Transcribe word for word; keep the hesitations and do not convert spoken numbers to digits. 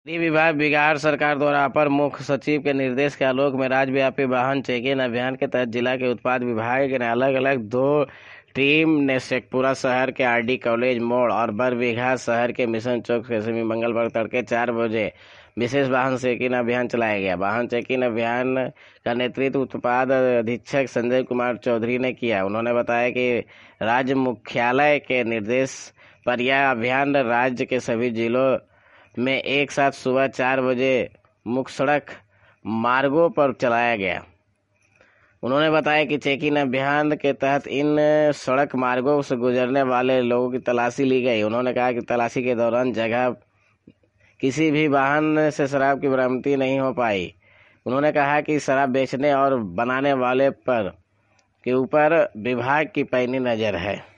गृह विभाग बिहार सरकार द्वारा अपर मुख्य सचिव के निर्देश के आलोक में राज्यव्यापी वाहन चेकिंग अभियान के तहत जिला के उत्पाद विभाग ने अलग अलग दो टीम ने शेखपुरा शहर के आरडी कॉलेज मोड़ और बरबीघा शहर के मिशन चौक के समीप मंगलवार तड़के चार बजे विशेष वाहन चेकिंग अभियान चलाया गया। वाहन चेकिंग अभियान का नेतृत्व उत्पाद अधीक्षक संजय कुमार चौधरी ने किया। उन्होंने बताया कि राज्य मुख्यालय के निर्देश पर यह अभियान राज्य के सभी जिलों में एक साथ सुबह चार बजे मुख्य सड़क मार्गों पर चलाया गया। उन्होंने बताया कि चेकिंग अभियान के तहत इन सड़क मार्गों से गुजरने वाले लोगों की तलाशी ली गई। उन्होंने कहा कि तलाशी के दौरान जगह किसी भी वाहन से शराब की बरामदगी नहीं हो पाई। उन्होंने कहा कि शराब बेचने और बनाने वाले पर के ऊपर विभाग की पैनी नजर है।